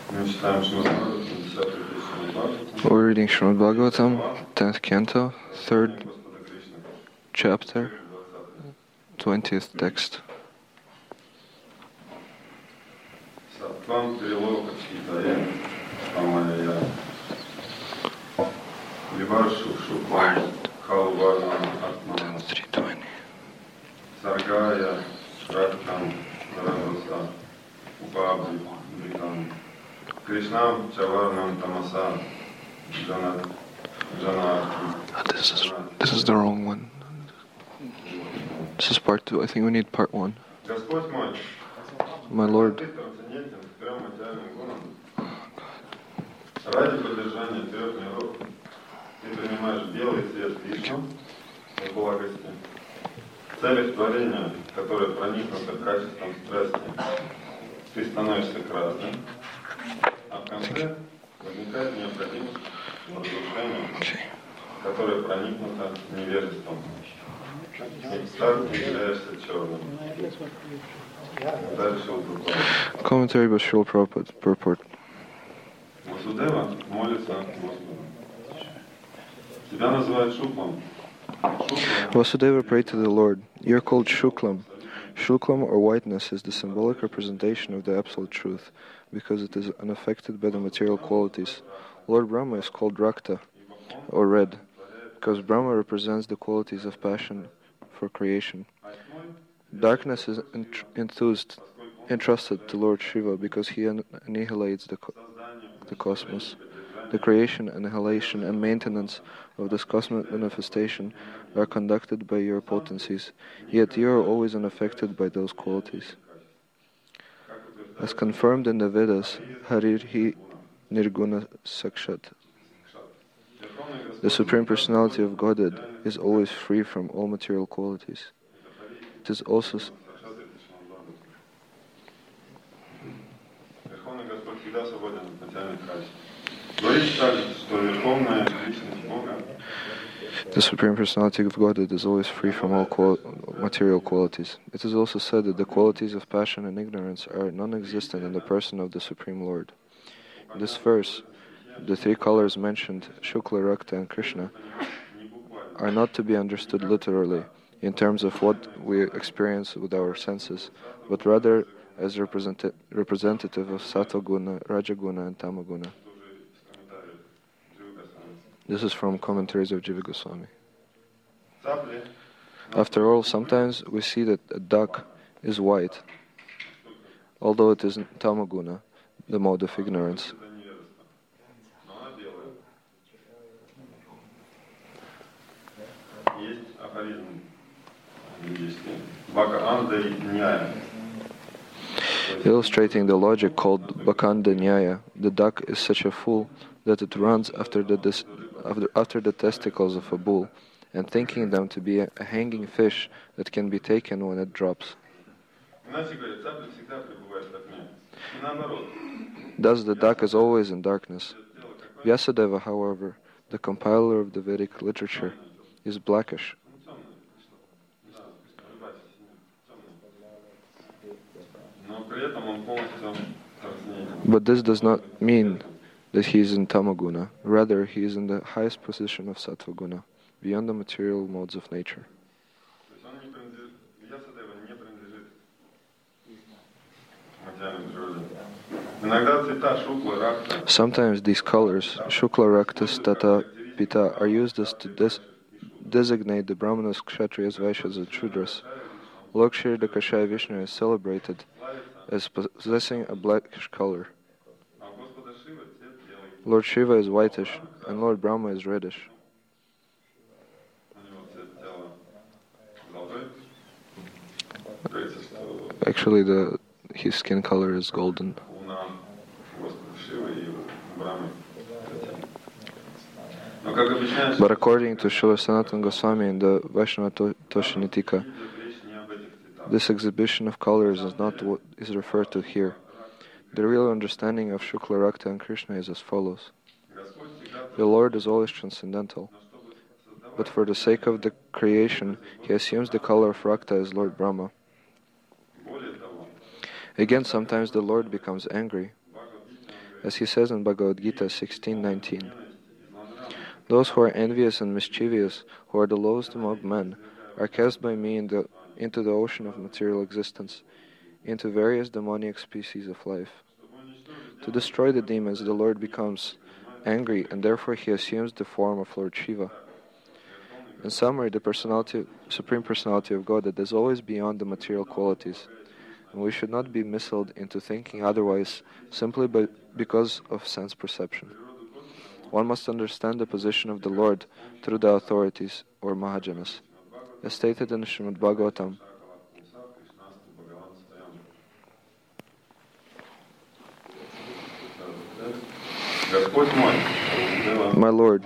We're reading Srimad Bhagavatam, 10th canto, 3rd chapter, 20th text. Sargaya Ratam Radasa Upabhritam Krishnam Chavarnam Tamasa This is the wrong one. This is part 2. I think we need part 1. My Lord. Ради поддержания трех миров ты принимаешь белый цвет Вишну в благости. Цель их творения, которое проникнуто качеством страсти, ты становишься красным, а в конце возникает необходимость разрушения, которое проникнуто невежеством. И так ты являешься черным. Дальше вот Commentary by Srila Prabhupada, purport. Васудева молится Господу. Тебя называют Шуклом. Vasudeva prayed to the Lord, "You are called Shuklam. Shuklam, or whiteness, is the symbolic representation of the absolute truth, because it is unaffected by the material qualities. Lord Brahma is called Rakta, or red, because Brahma represents the qualities of passion for creation. Darkness is entrusted to Lord Shiva, because he annihilates the cosmos. The creation, annihilation, and maintenance of this cosmic manifestation are conducted by your potencies, yet you are always unaffected by those qualities. As confirmed in the Vedas, Harirhi Nirguna Sakshat. The Supreme Personality of Godhead is always free from all material qualities. It is also The Supreme Personality of Godhead is always free from all material qualities. It is also said that the qualities of passion and ignorance are non-existent in the person of the Supreme Lord. In this verse, the three colors mentioned, Shukla, Rakta, and Krishna, are not to be understood literally, in terms of what we experience with our senses, but rather as representative of Sattva-guna, Rajaguna, and Tamaguna. This is from commentaries of Jiva Goswami. After all, sometimes we see that a duck is white, although it isn't Tamaguna, the mode of ignorance. Illustrating the logic called Bhakanda Nyaya, the duck is such a fool that it runs after the testicles of a bull, and thinking them to be a hanging fish that can be taken when it drops. Thus the duck is always in darkness. Vyasadeva, however, the compiler of the Vedic literature, is blackish. But this does not mean that he is in Tamaguna. Rather, he is in the highest position of Sattva-guna, beyond the material modes of nature. Sometimes these colors, Shukla, Rakta, Tata, Pita, are used as to designate the Brahmanas, Kshatriyas, Vaishyas, and Shudras. Lord Kshirodakashaya Vishnu is celebrated as possessing a blackish color. Lord Shiva is whitish, and Lord Brahma is reddish. Actually, his skin color is golden. But according to Srila Sanatana Goswami in the Vaishnava Toshinitika, this exhibition of colors is not what is referred to here. The real understanding of Shukla, Rakta, and Krishna is as follows. The Lord is always transcendental, but for the sake of the creation, he assumes the color of Rakta as Lord Brahma. Again, sometimes the Lord becomes angry. As he says in Bhagavad Gita 16:19, "Those who are envious and mischievous, who are the lowest among men, are cast by me into the ocean of material existence, into various demoniac species of life. To destroy the demons, the Lord becomes angry, and therefore he assumes the form of Lord Shiva. In summary, the Supreme Personality of God is always beyond the material qualities, and we should not be misled into thinking otherwise simply because of sense perception. One must understand the position of the Lord through the authorities, or Mahajanas, as stated in Srimad Bhagavatam. My Lord,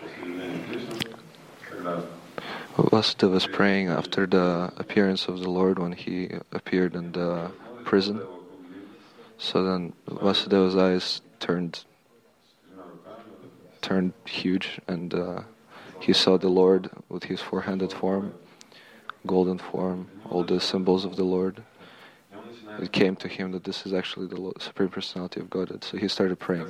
Vasudeva was praying after the appearance of the Lord when he appeared in the prison. So then Vasudeva's eyes turned huge, and he saw the Lord with his four-handed form, golden form, all the symbols of the Lord. It came to him that this is actually the Supreme Personality of Godhead. So he started praying.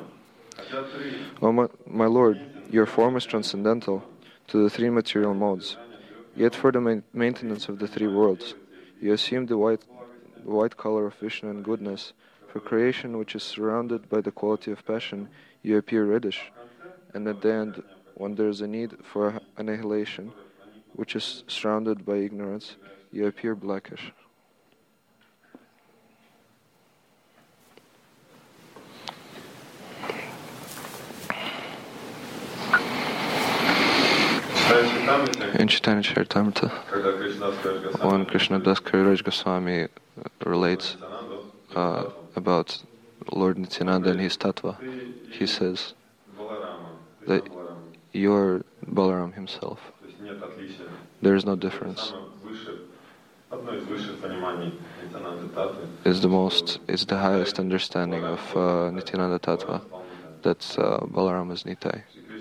Oh my Lord, your form is transcendental to the three material modes. Yet for the maintenance of the three worlds, you assume the white color of Vishnu and goodness. For creation, which is surrounded by the quality of passion, you appear reddish. And at the end, when there is a need for annihilation, which is surrounded by ignorance, you appear blackish. In Chaitanya Charitamrita, when Krishnadas Kaviraj Goswami relates about Lord Nityananda and his tattva, he says that you're Balaram himself. There is no difference. It's the highest understanding of Nityananda Tattva, that Balaram is Nitai.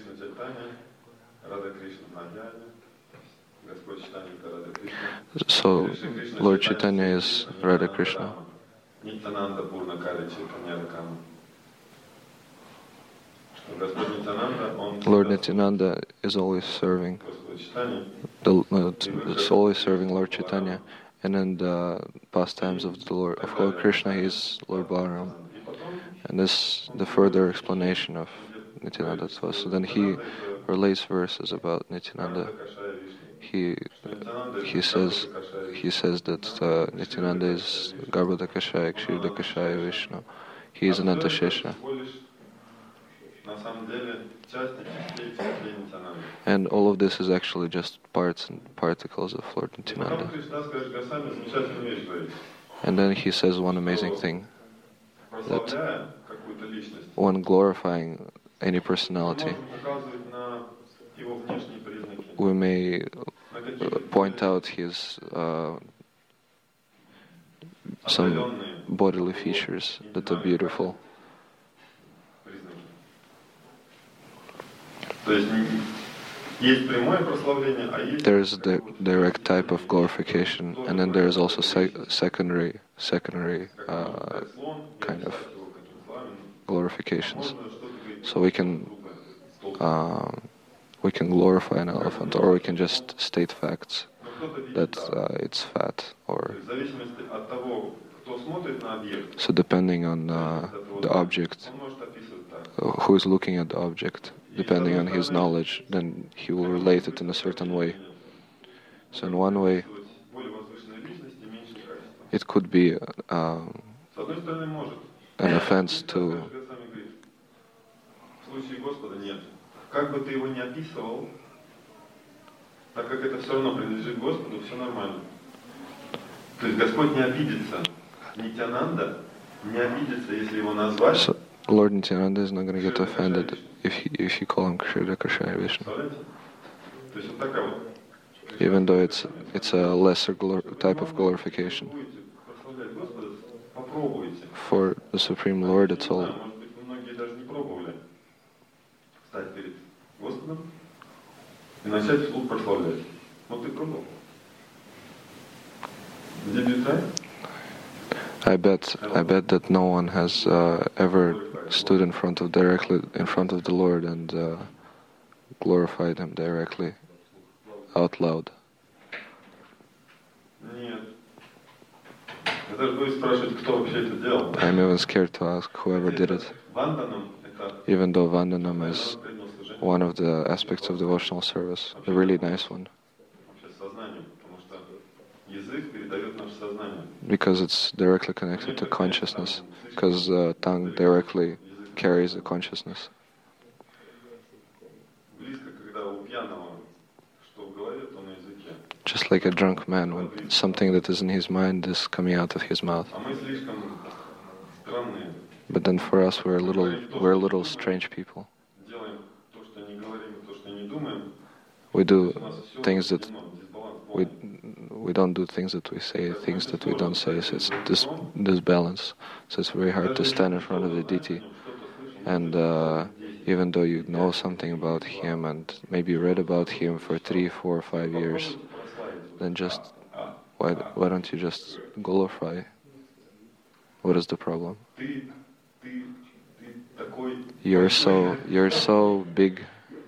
So, Lord Chaitanya is Radha Krishna. Lord Nityananda is always serving Lord Chaitanya, and in the pastimes of Lord Krishna, he is Lord Balaram. And this is the further explanation of Nityananda. So then he relates verses about Nityananda. He says that Nityananda is Garbhoda Kashaya, Kshirda Kashaya, Vishnu. He is Ananta Shesha. And all of this is actually just parts and particles of Lord Nityananda. And then he says one amazing thing, that when glorifying any personality, we may point out his some bodily features that are beautiful. There is the direct type of glorification, and then there is also secondary kind of glorifications. So we can glorify an elephant, or we can just state facts that it's fat, or so depending on the object, who is looking at the object, depending on his knowledge, then he will relate it in a certain way. So in one way, it could be an offense to Как бы ты его ни описывал, так как это все равно принадлежит Господу, все нормально. То есть Господь не обидится, Нитянанда не обидится, если его назвать. So Lord Nityananda is not going to get offended if you call him Kshirda Kashaya Vishnu. Even though it's a lesser type of glorification. For the Supreme Lord, it's all. И начать вслух прославлять. Вот ты пробовал? Did you try? I bet that no one has ever stood directly in front of the Lord and glorified Him directly out loud. Нет. Я даже боюсь спрашивать, кто вообще это делал. I'm even scared to ask whoever did it, Ванданам это even though Vandanam is one of the aspects of devotional service, a really nice one, вообще сознание, потому что язык передает наше сознание. because it's directly connected to consciousness, because the tongue directly carries the consciousness. Близко, когда у пьяного, что в голове, то на языке. Just like a drunk man, when something that is in his mind is coming out of his mouth. А мы слишком странные. But then for us, we're a little strange people. Делаем то, что не говорим, то, что не думаем. We do У нас все things that дисбаланс. we don't do things that we say, things that we don't say. So it's this balance. So it's very hard to stand in front of the deity, and even though you know something about him and maybe read about him for 3, 4, 5 years, then just why don't you just glorify? What is the problem? Ты такой. You're so big.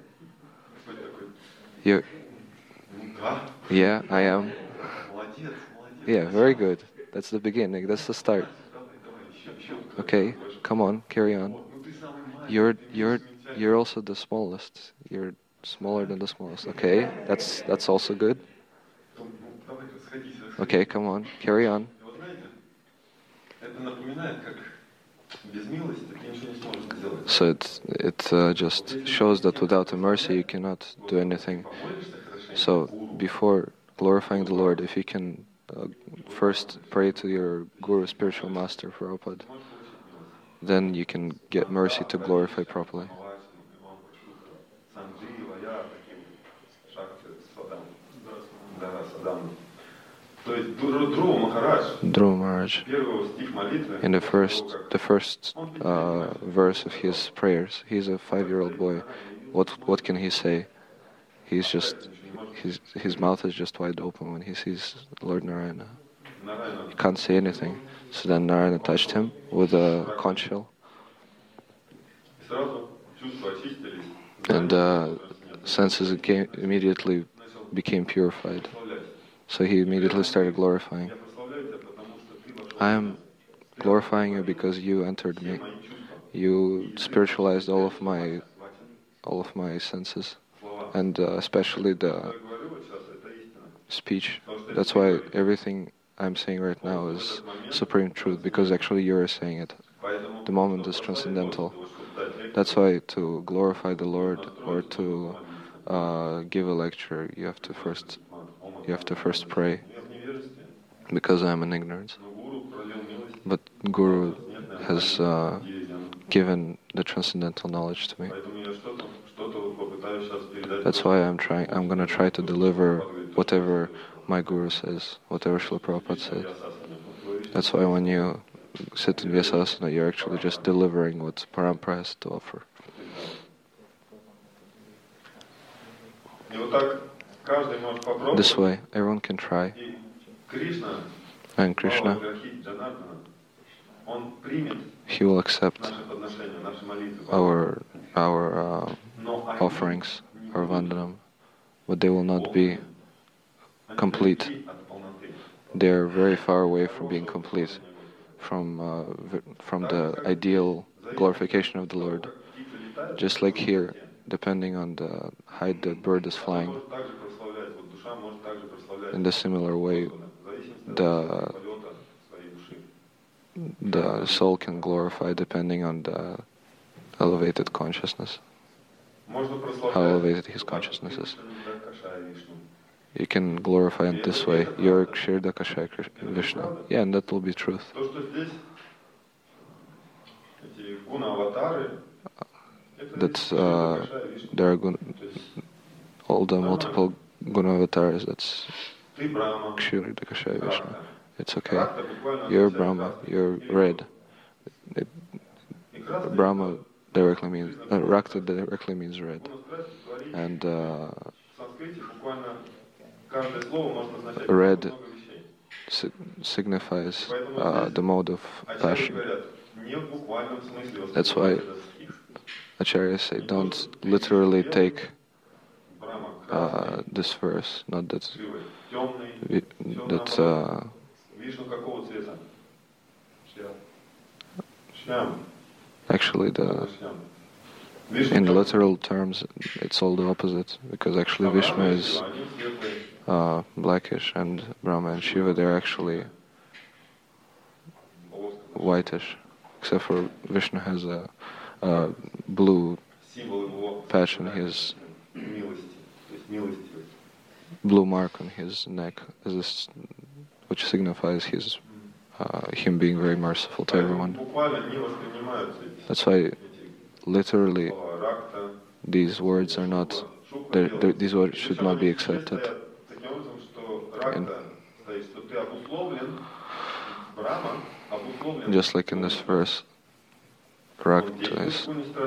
You. Да. Yeah, I am. Молодец. Yeah, very good. That's the beginning. That's the start. Еще. Okay, come on, carry on. Ну ты самый маленький. You're also the smallest. You're smaller than the smallest. Okay, that's also good. Давай сходись. Okay, come on, carry on. Вот знаете, это напоминает, как без милости ты ничего не сможешь сделать. So it just shows that without a mercy you cannot do anything. So before glorifying the Lord, if you can first pray to your Guru, spiritual master, Prabhupada, then you can get mercy to glorify properly. Dhruva Maharaj, in the first verse of his prayers, he's a 5-year-old boy. What can he say? He's just his mouth is just wide open when he sees Lord Narayana. He can't say anything. So then Narayana touched him with a conch shell, and senses immediately became purified. So he immediately started glorifying. I am glorifying you because you entered me. You spiritualized all of my senses, and especially the speech. That's why everything I'm saying right now is supreme truth, because actually you are saying it. The moment is transcendental. That's why to glorify the Lord or to give a lecture, you have to first pray, because I am in ignorance. But Guru has given the transcendental knowledge to me. That's why I'm going to try to deliver whatever my Guru says, whatever Srila Prabhupada says. That's why when you sit in Vyasasana, you're actually just delivering what Parampara has to offer. This way, everyone can try. And Krishna, he will accept our offerings, our vandanam, but they will not be complete. They are very far away from being complete, from the ideal glorification of the Lord. Just like here, depending on the height the bird is flying, in the similar way, the soul can glorify depending on the elevated consciousness, how elevated his consciousness is. You can glorify it this way. You're Kshirda Kashaya Vishnu. Yeah, and that will be truth. That's there are all the multiple guna avatars. That's Kshirda Kashaya Vishnu. It's okay. You're Brahma. You're red. Brahma directly means Rakta directly means red, and red signifies the mode of passion. не в буквальном смысле That's why воспринимать этот стих. Acharyas say don't literally take Брахма красный, this verse, not that Шива темный, that Вишну какого цвета? Шьям. actually in the literal terms it's all the opposite, because actually Vishnu is blackish and Brahma and Shiva they're actually whitish, except for Vishnu has a blue patch on his blue mark on his neck, which signifies him being very merciful to everyone. That's why literally these words are not, these words should not be accepted. And just like in this verse, Rakta is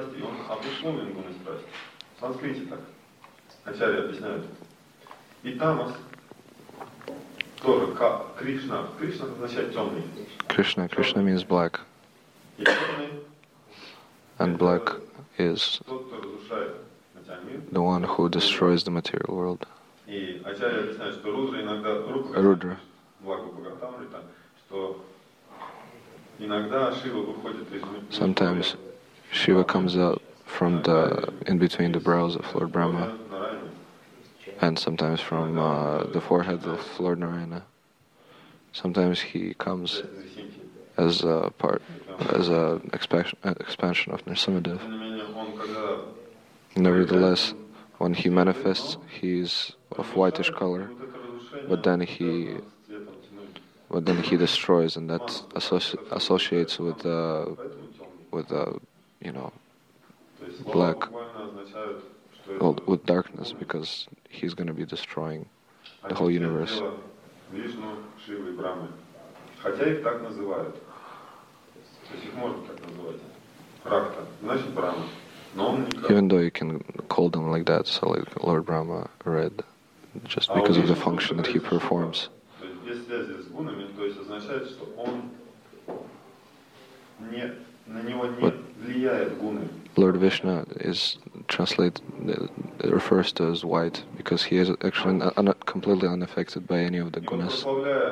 И тамас тоже Кришна. Кришна означает темный. Krishna means black. И темный And black is тот, кто разрушает материальный мир. the one who destroys the material world. И Ачарья объясняет, что Рудра иногда Rudra. Бхагаватамрита, что иногда Шива выходит из Sometimes Shiva comes out from in between the brows of Lord Brahma, and sometimes from the forehead of Lord Narayana. Sometimes he comes as a expansion of Nrsimhadev. Nevertheless, when he manifests, he is of whitish color, but then he destroys, and that associates with black, well, with darkness, because he's going to be destroying the whole universe. Вишну, Шивы и Брамы. Хотя их так называют. То есть их можно так называть. Ракта, значит Брахма. Но он не Even though you can call them like that, so like Lord Brahma, red, just because of the function that he performs. То есть без связи с гунами, то есть означает, что он на него не влияет гуны. Lord Vishnu is refers to as white because he is actually completely unaffected by any of the gunas.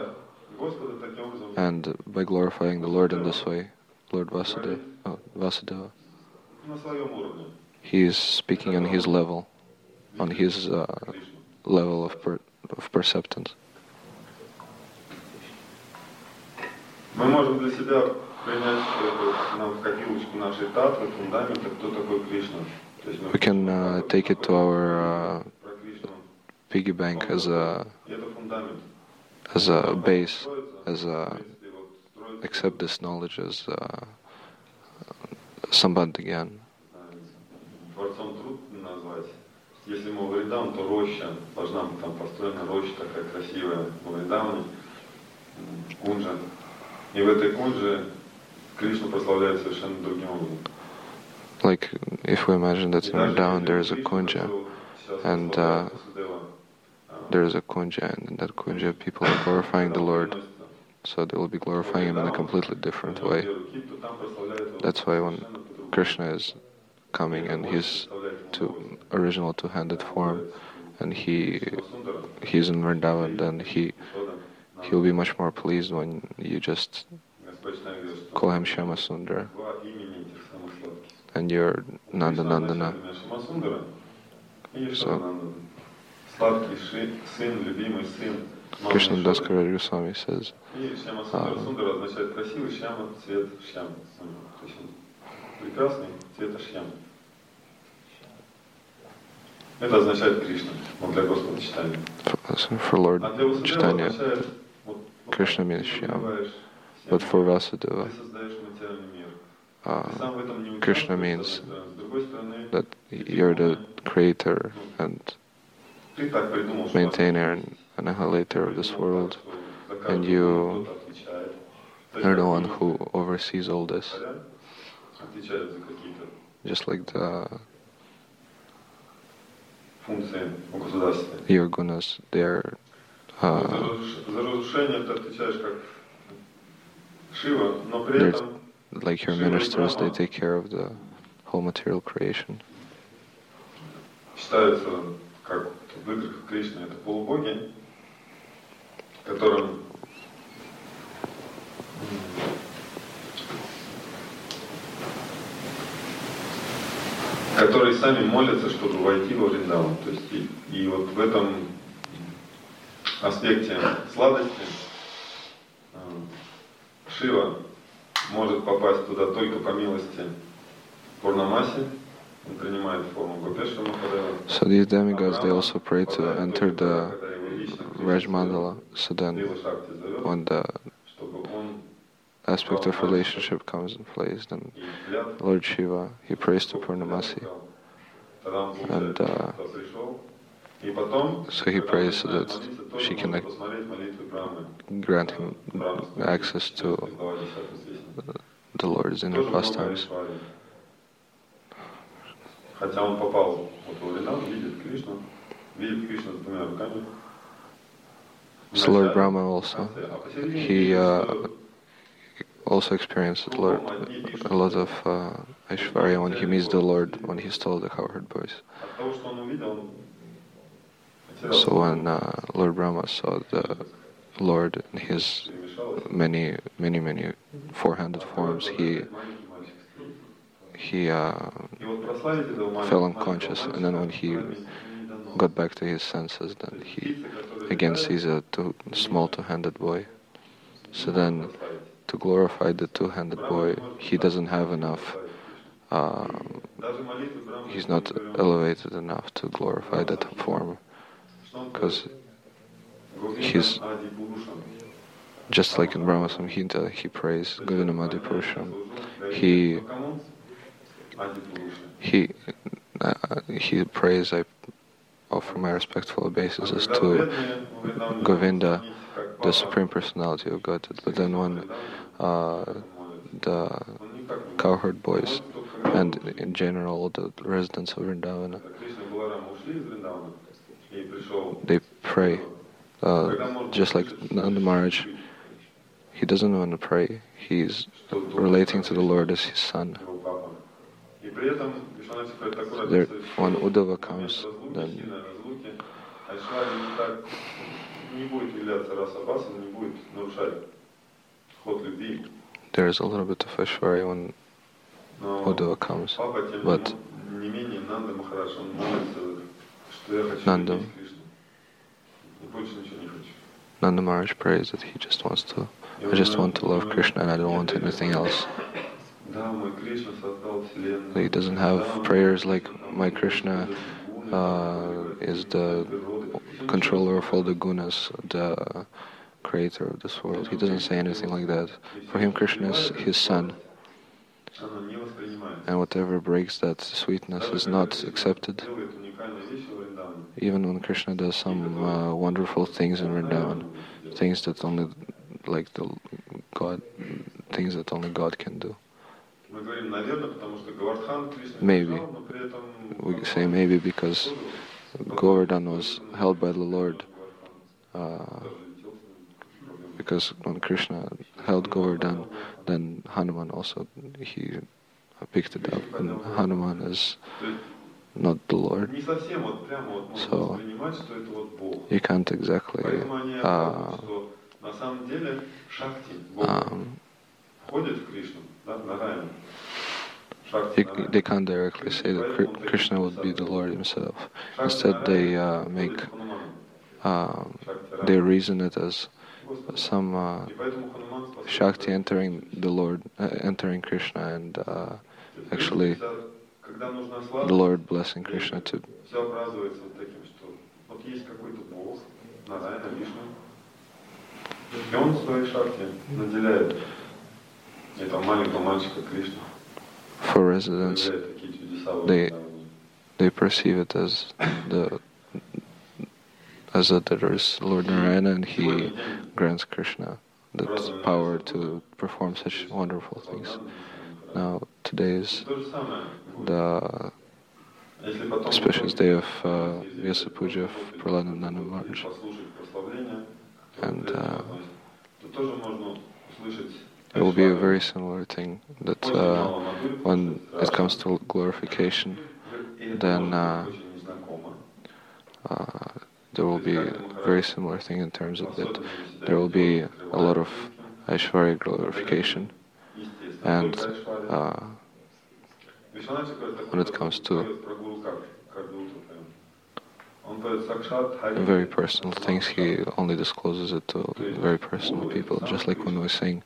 And by glorifying the Lord in this way, Lord Vasudeva, he is speaking on his level, level of perceptance. Мы можем для себя принять нам в копилочку нашей татвы, фундамента, кто такой Кришна. We can take it to our piggy bank as a base, accept this knowledge as Sambandhagyan. Дворцом трудно назвать. Если мы Вриндаван, то роща, должна быть там построена роща такая красивая в Вриндаване, кунджа. И в этой кунже Кришну прославляет совершенно другим образом. Like if we imagine that in Vrindavan there is a kunja, and there is a kunja, and in that kunja people are glorifying the Lord, so they will be glorifying Him in a completely different way. That's why when Krishna is coming and He's original two-handed form, and He's in Vrindavan, then He'll be much more pleased when you just call Him Shama Sundara. And you're Nanda. So Krishna Das Kaviraj Goswami says, for Lord Chaitanya, Krishna means Shyam, but for Vasudeva, Krishna means that you're the creator and maintainer and annihilator of this world, and you are the one who oversees all this. Just like your gunas, they're like your ministers, they take care of the whole material creation. Считается, как в играх Кришны, это полубоги, которым которые сами молятся, чтобы войти во Вриндаван. То есть и вот в этом аспекте сладости Шива может попасть туда только по милости Пурнамаси. Он принимает форму Гопеши Махадева. So these demigods, they also pray to enter the Raj Mandala. So then, when the aspect of relationship comes in place, then Lord Shiva, he prays to Purnamasi. And so he prays so that she can grant him access to the Lord's inner pastimes. Хотя он попал во Вриндаван, видит Кришну с двумя руками. So Lord Brahma also, he also experienced a lot of Aishvarya when he meets the Lord, when he stole the cowherd boys. So when Lord Brahma saw the Lord in his many four-handed forms, he fell unconscious, and then when he got back to his senses, then he again sees a small two-handed boy. So then, to glorify the two-handed boy, he doesn't have enough, he's not elevated enough to glorify that form, because he's just like in Brahma Samhita, he prays Govinamadi Purusham. He prays, I offer my respectful obeisances to Govinda, the Supreme Personality of Godhead. But then when the cowherd boys and in general the residents of Vrindavana, they pray, just like Nanda Maharaj, he doesn't want to pray, he's relating to the Lord as his son. There, when Uddhava comes, then there is a little bit of Aishwarya when Uddhava comes, but Nanda Maharaj prays that he just wants to, I just want to love Krishna and I don't want anything else. He doesn't have prayers like, my Krishna is the controller of all the gunas, the creator of this world. He doesn't say anything like that. For him, Krishna is his son. And whatever breaks that sweetness is not accepted. Even when Krishna does some wonderful things in Vrindavan, things that only, like the God, things that only God can do. Maybe. We say maybe because Govardhan was held by the Lord. Because when Krishna held Govardhan, then Hanuman also, he picked it up. And Hanuman is not the Lord. So you can't exactly they can't directly say that Krishna would be the Lord himself. Instead, they they reason it as some Shakti entering the Lord, entering Krishna, and actually the Lord blessing Krishna too. For residents, they perceive it as that there is Lord Narayana, and he grants Krishna that power to perform such wonderful things. Now, today is the auspicious day of Vyasa Puja of Prahladananda Maharaj. And It will be a very similar thing that when it comes to glorification, then there will be a very similar thing in terms of that there will be a lot of Aishwarya glorification, and when it comes to very personal things, he only discloses it to very personal people, just like when we sing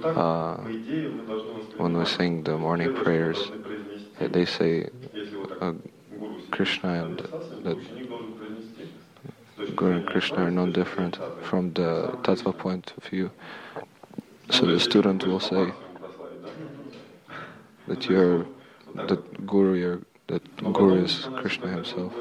the morning prayers, they say Krishna and that Guru and Krishna are no different from the tattva point of view. So the student will say that Guru is Krishna himself.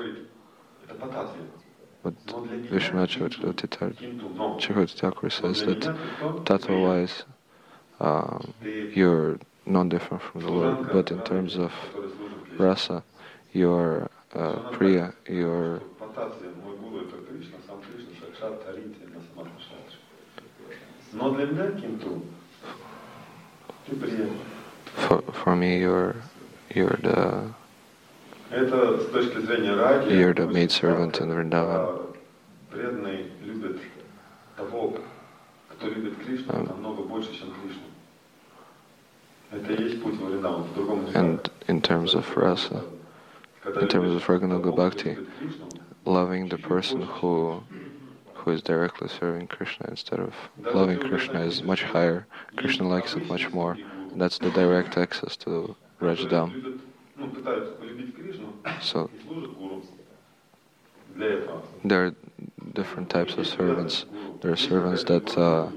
But Vishwanath Chakravarti Thakur says that tattva-wise you're not different from the Lord, but in terms of rasa, you're priya, you're for me you're the maidservant in Vrindavan. And in terms of rasa, in terms of Raganuga Bhakti, loving the person who is directly serving Krishna instead of loving Krishna is much higher. Krishna likes it much more. And that's the direct access to Rajdam. So there are different types of servants. There are servants that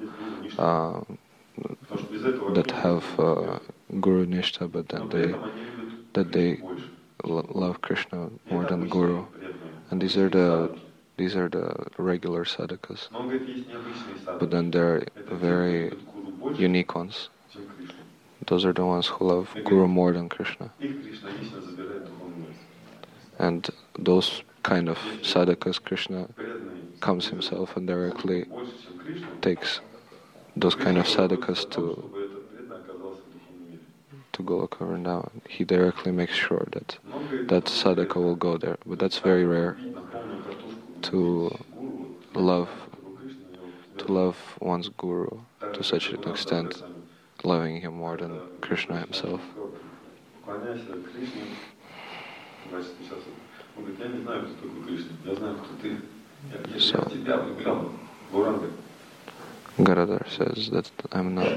have Guru Nishta, but then they love Krishna more than Guru, and these are the regular sadhakas. But then there are very unique ones. Those are the ones who love Guru more than Krishna. And those kind of sadhakas, Krishna comes himself and directly takes those kind of sadhakas to Goloka Vrindavan. He directly makes sure that sadhaka will go there. But that's very rare, to love one's Guru to such an extent, loving him more than Krishna himself. So Garadhar says that I'm not.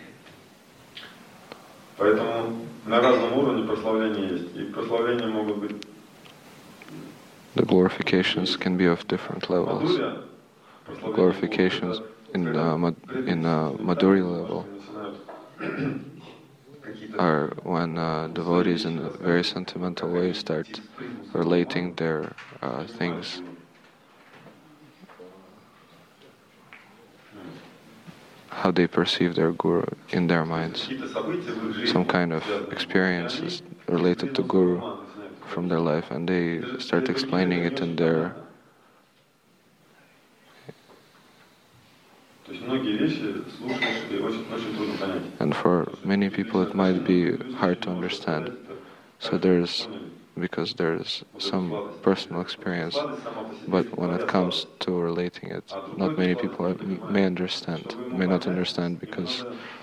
Поэтому на разном уровне прославления есть. И прославления могут быть. The glorifications can be of different levels. Glorifications in Madhurya level are when devotees in a very sentimental way start relating their things. How they perceive their Guru in their minds. Some kind of experiences related to Guru from their life, and they start explaining it in their. And for many people it might be hard to understand. So because there's some personal experience, but when it comes to relating it, not many people may not understand because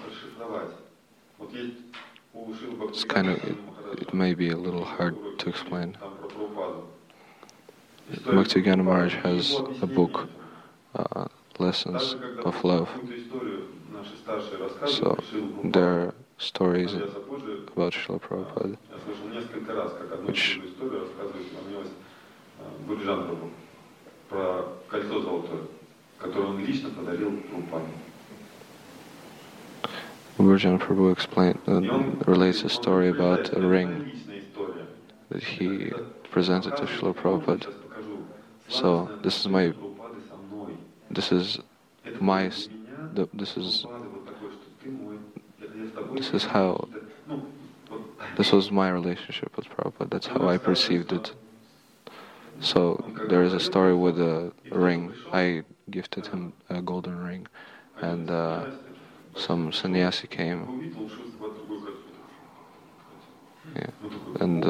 it's it may be a little hard to explain. Bhaktivinoda Maharaj has a book, Lessons of Love. So there are stories about Srila Prabhupada, which Gurjan Prabhu relates a story about a ring that he presented to Srila Prabhupada. So this was my relationship with Prabhupada. That's how I perceived it. So there is a story with a ring. I gifted him a golden ring, and some sannyasi came, Увидел, он шел в другой картину. yeah, and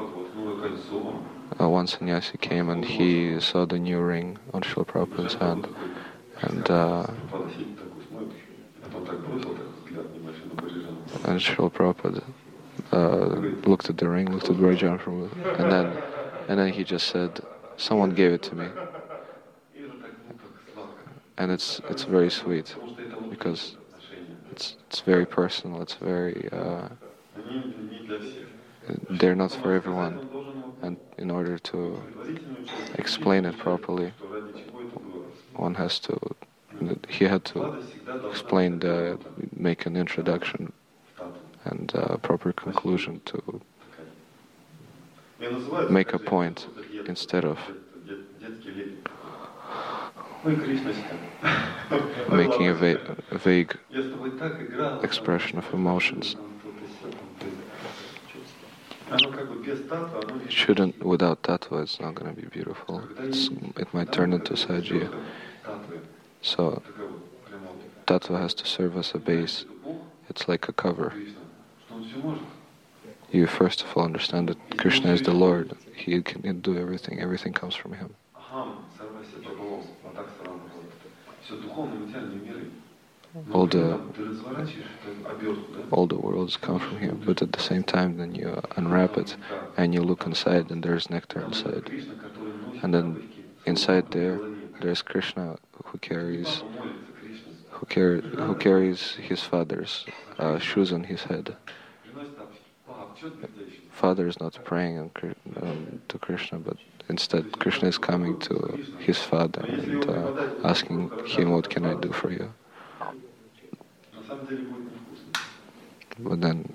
one sannyasi came and he saw the new ring on Srila Prabhupada's hand, and Srila Prabhupada looked at the ring, looked at Brajan, and then he just said, "Someone gave it to me," and it's very sweet because it's very personal. It's very they're not for everyone, and in order to explain it properly, he had to explain make an introduction and a proper conclusion to make a point instead of making a vague expression of emotions. It shouldn't, without tattva, it's not going to be beautiful. It might turn into sajya. So, tattva has to serve as a base. It's like a cover. You first of all understand that Krishna is the Lord. He can do everything. Everything comes from Him. All the worlds come from Him, but at the same time, then you unwrap it and you look inside, and there's nectar inside. And then inside there's Krishna who carries his father's shoes on his head. Father is not praying to Krishna, but instead Krishna is coming to his father and asking him, "What can I do for you?" But then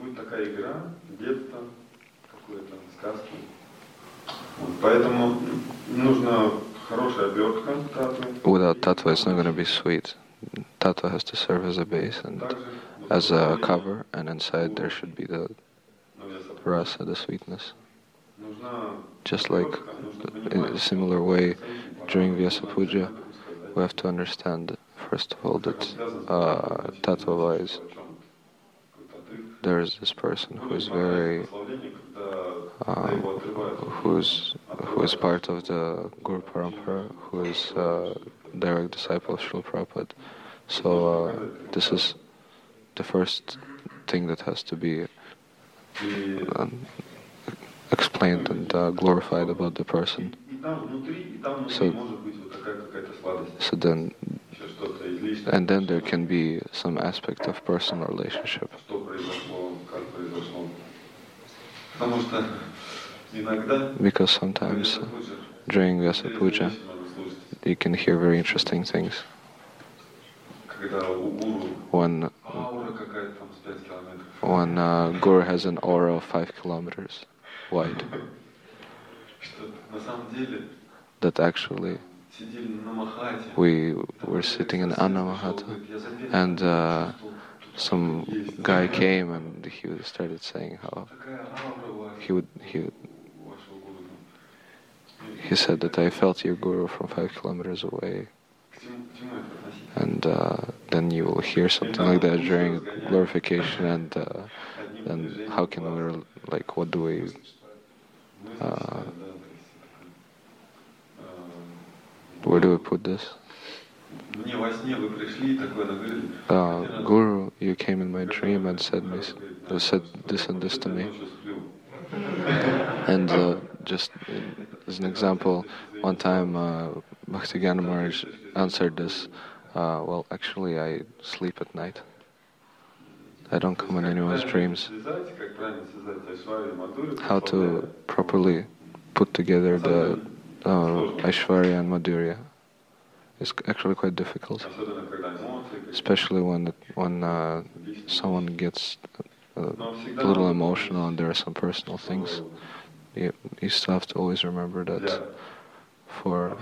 without tattva, it's not going to be sweet. Tattva has to serve as a base and as a cover, and inside there should be the rasa, the sweetness. Just like in a similar way, during Vyasa Puja, we have to understand, first of all, that tattva-wise, there is this person who is very, who is part of the Guru Parampara, who is direct disciple of Srila Prabhupada. So this is the first thing that has to be explained and glorified about the person. So then, and then there can be some aspect of personal relationship. Because sometimes during Vyasa Puja, you can hear very interesting things. One guru has an aura of 5 kilometers wide. That actually we were sitting in Annamahata, and some guy came and he started saying how he said that I felt your guru from 5 kilometers away. And then you will hear something like that during glorification, and then how can we, like, what do we, where do we put this? Guru, you came in my dream and said this and this to me. And just as an example, one time Bhaktigyan Maharaj answered this, well, actually I sleep at night. I don't come in anyone's dreams. How to properly put together the Aishwarya and Madhurya is actually quite difficult, especially when someone gets a little emotional and there are some personal things. You still have to always remember that for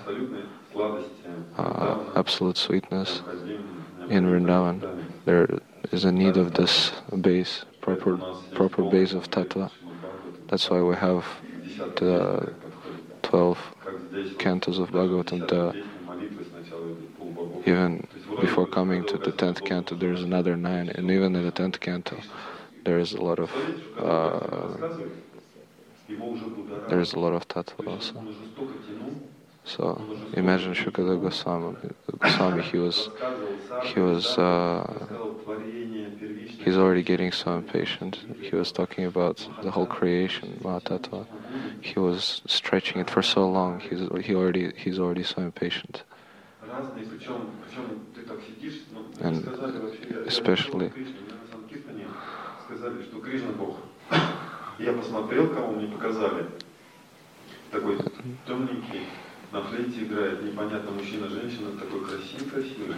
absolute sweetness in Vrindavan, there is a need of this base, proper base of tattva. That's why we have the 12 cantos of Bhagavatam, even before coming to the 10th canto, there's another 9, and even in the 10th canto, there is a lot of tattva also. So imagine Shukadeva Goswami. He's already getting so impatient. He was talking about the whole creation, Mahatattva. He was stretching it for so long. He's already so impatient. And especially. Я посмотрел, кого мне показали. Такой темненький, на флейте играет, непонятно, мужчина, женщина, такой красивый.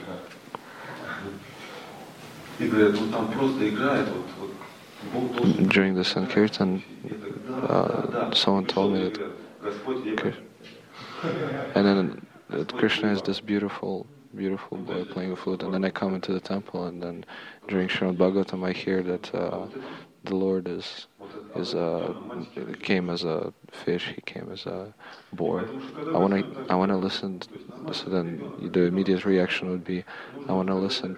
И говорят, он там просто играет, вот Бог должен... During the Sankirtan, someone told me that Krishna is this beautiful boy playing a flute, and then I come into the temple, and then during Srimad Bhagavatam I hear that the Lord came as a fish, he came as a boar. I want to listen. So then the immediate reaction would be, I want to listen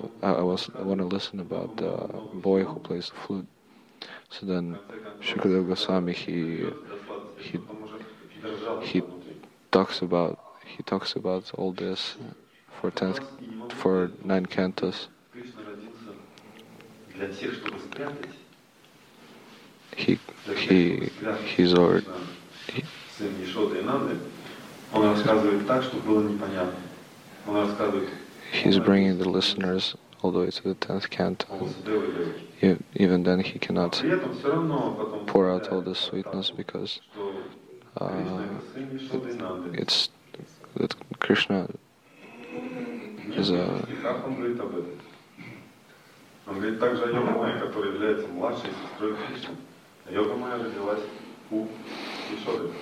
about the boy who plays the flute. So then Shukadeva Goswami he talks about all this for 9 cantos. He's already. He's bringing the listeners all the way to the 10th canto. Even then, he cannot pour out all the sweetness because it's that Krishna is a. Он говорит также о Йога Майе, которая является младшей сестрой Кришны. А Йога Майя родилась у Ишоды.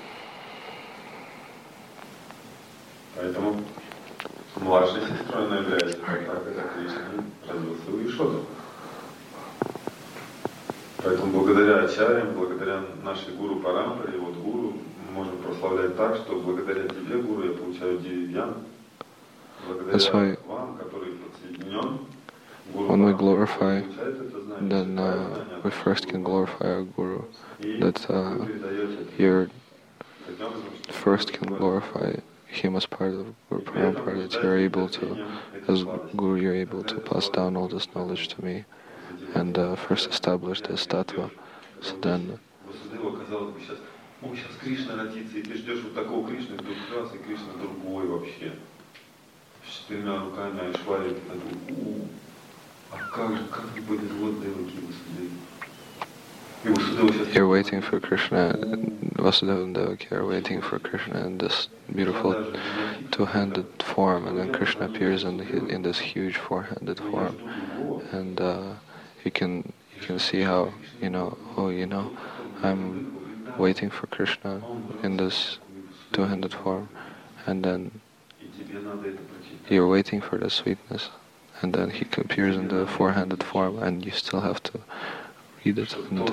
Поэтому младшей сестрой она является, так как Кришна родился у Ишоды. Поэтому благодаря Ачарьям, благодаря нашей гуру Парампаре, вот гуру, мы можем прославлять так, что благодаря тебе, гуру, я получаю дивьян. Благодаря вам, который подсоединен. When we glorify, then we first can glorify our Guru. That you first can glorify him as part of Guru Parampara, that you're able to, as Guru, you're able to pass down all this knowledge to me and first establish this tattva. So then. You're waiting for Krishna, Vasudeva and Devaki are waiting for Krishna in this beautiful two-handed form, and then Krishna appears in this huge four-handed form, and you can see how I'm waiting for Krishna in this two-handed form, and then you're waiting for the sweetness. And then he appears in the four-handed form, and you still have to read it. And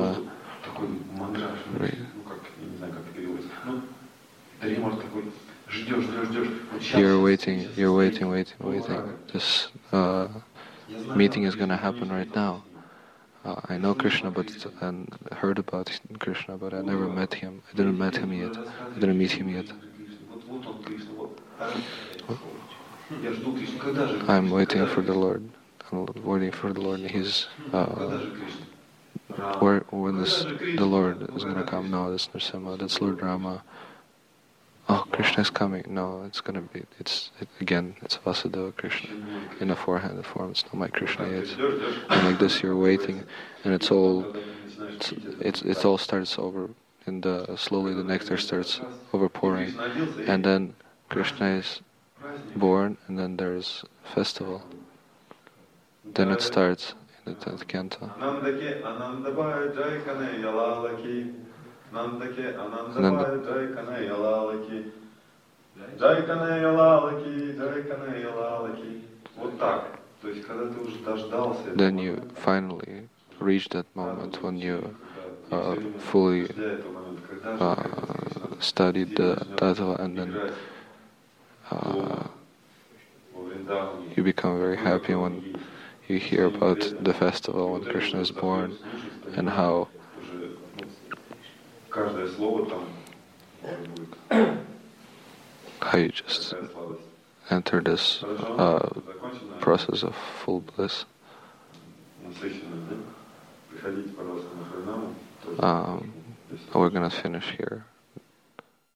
you're waiting. This meeting is going to happen right now. I know Krishna, and heard about Krishna, but I never met him. I didn't meet him yet. I'm waiting for the Lord. He's when the Lord is going to come. No, that's Nrsimha. That's Lord Rama. Oh, Krishna is coming. No, it's Vasudeva Krishna in a four-handed form. It's not my Krishna yet. And like this, you're waiting, and it all starts over. And slowly the nectar starts overpouring, and then Krishna is born, and then there's festival. Then it starts in the 10th canto. Then you finally reach that moment when you fully studied the tattva, and then you become very happy when you hear about the festival when Krishna is born and how you just enter this process of full bliss. We're gonna finish here.